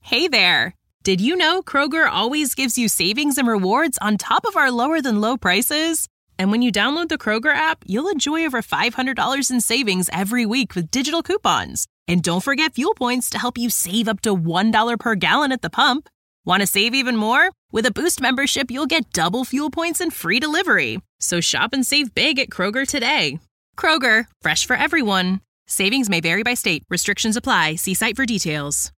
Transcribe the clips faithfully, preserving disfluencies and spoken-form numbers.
Hey there! Did you know Kroger always gives you savings and rewards on top of our lower-than-low prices? And when you download the Kroger app, you'll enjoy over five hundred dollars in savings every week with digital coupons. And don't forget fuel points to help you save up to one dollar per gallon at the pump. Want to save even more? With a Boost membership, you'll get double fuel points and free delivery. So shop and save big at Kroger today. Kroger, fresh for everyone. Savings may vary by state. Restrictions apply. See site for details.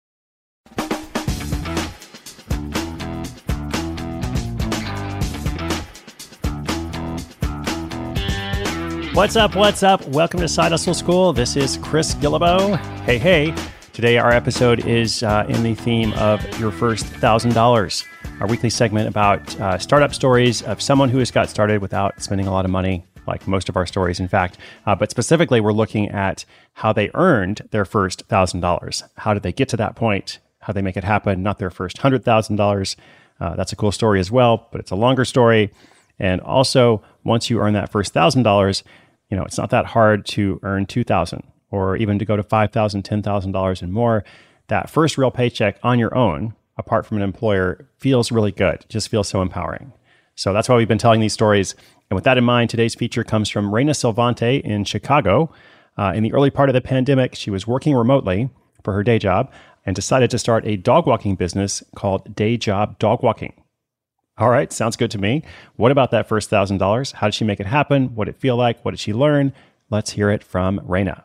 What's up? What's up? Welcome to Side Hustle School. This is Chris Guillebeau. Hey, hey. Today, our episode is uh, in the theme of your first one thousand dollars, our weekly segment about uh, startup stories of someone who has got started without spending a lot of money, like most of our stories, in fact. Uh, but specifically, we're looking at how they earned their first one thousand dollars. How did they get to that point? How they make it happen? Not their first one hundred thousand dollars. Uh, that's a cool story as well, but it's a longer story. And also, once you earn that first one thousand dollars, you know, it's not that hard to earn two thousand dollars or even to go to five thousand dollars, ten thousand dollars and more. That first real paycheck on your own, apart from an employer, feels really good. It just feels so empowering. So that's why we've been telling these stories. And with that in mind, today's feature comes from Reina Silvante in Chicago. Uh, in the early part of the pandemic, she was working remotely for her day job and decided to start a dog walking business called Day Job Dog Walking. All right, sounds good to me. What about that first one thousand dollars? How did she make it happen? What did it feel like? What did she learn? Let's hear it from Reina.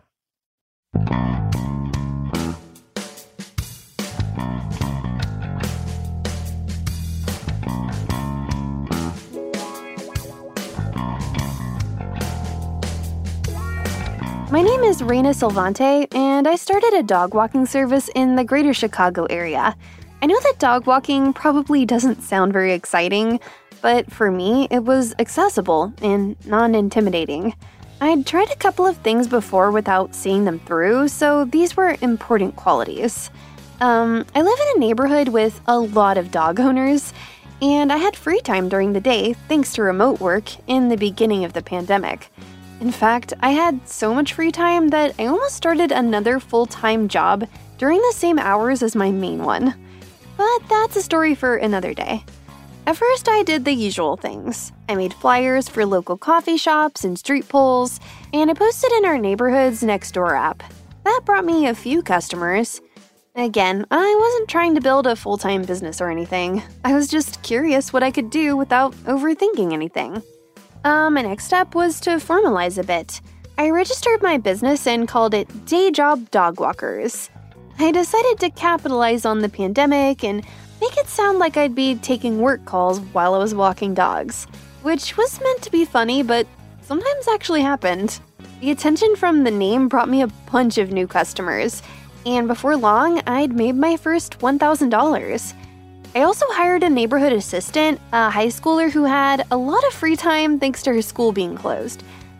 My name is Reina Silvante, and I started a dog walking service in the greater Chicago area. I know that dog walking probably doesn't sound very exciting, but for me, it was accessible and non-intimidating. I'd tried a couple of things before without seeing them through, so these were important qualities. Um, I live in a neighborhood with a lot of dog owners, and I had free time during the day thanks to remote work in the beginning of the pandemic. In fact, I had so much free time that I almost started another full-time job during the same hours as my main one. But that's a story for another day. At first, I did the usual things. I made flyers for local coffee shops and street polls, and I posted in our neighborhood's Nextdoor app. That brought me a few customers. Again, I wasn't trying to build a full-time business or anything. I was just curious what I could do without overthinking anything. Um, my next step was to formalize a bit. I registered my business and called it Day Job Dog Walkers. I decided to capitalize on the pandemic and make it sound like I'd be taking work calls while I was walking dogs, which was meant to be funny, but sometimes actually happened. The attention from the name brought me a bunch of new customers, and before long, I'd made my first one thousand dollars. I also hired a neighborhood assistant, a high schooler who had a lot of free time thanks to her school being closed.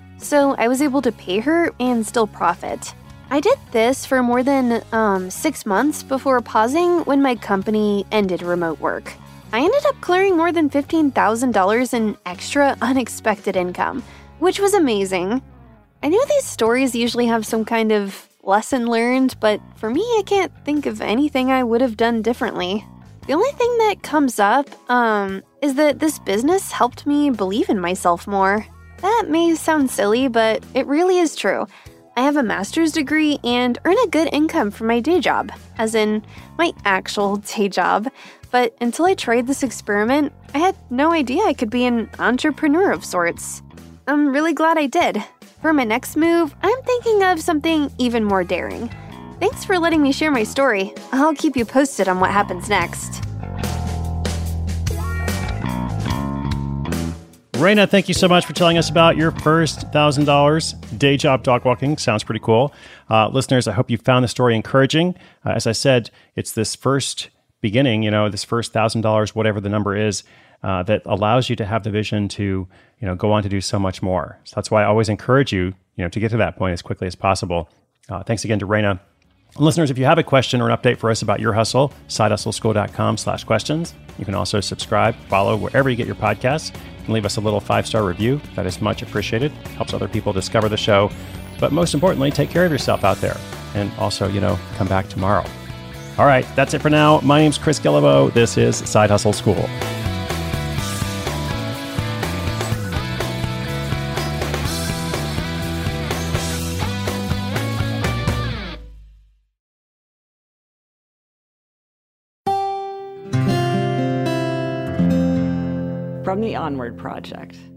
So I was able to pay her and still profit. I did this for more than um, six months before pausing when my company ended remote work. I ended up clearing more than fifteen thousand dollars in extra unexpected income, which was amazing. I knew these stories usually have some kind of lesson learned, but for me, I can't think of anything I would have done differently. The only thing that comes up um, is that this business helped me believe in myself more. That may sound silly, but it really is true. I have a master's degree and earn a good income from my day job, as in my actual day job. But until I tried this experiment, I had no idea I could be an entrepreneur of sorts. I'm really glad I did. For my next move, I'm thinking of something even more daring. Thanks for letting me share my story. I'll keep you posted on what happens next. Reina, thank you so much for telling us about your first one thousand dollars day job dog walking. Sounds pretty cool. Uh, listeners, I hope you found the story encouraging. Uh, as I said, it's this first beginning, you know, this first one thousand dollars, whatever the number is, uh, that allows you to have the vision to, you know, go on to do so much more. So that's why I always encourage you, you know, to get to that point as quickly as possible. Uh, thanks again to Reina. And listeners, if you have a question or an update for us about your hustle, sidehustleschool.com slash questions. You can also subscribe, follow wherever you get your podcasts, and leave us a little five-star review. That is much appreciated. Helps other people discover the show. But most importantly, take care of yourself out there. And also, you know, come back tomorrow. All right, that's it for now. My name's Chris Guillebeau. This is Side Hustle School. From the Onward Project.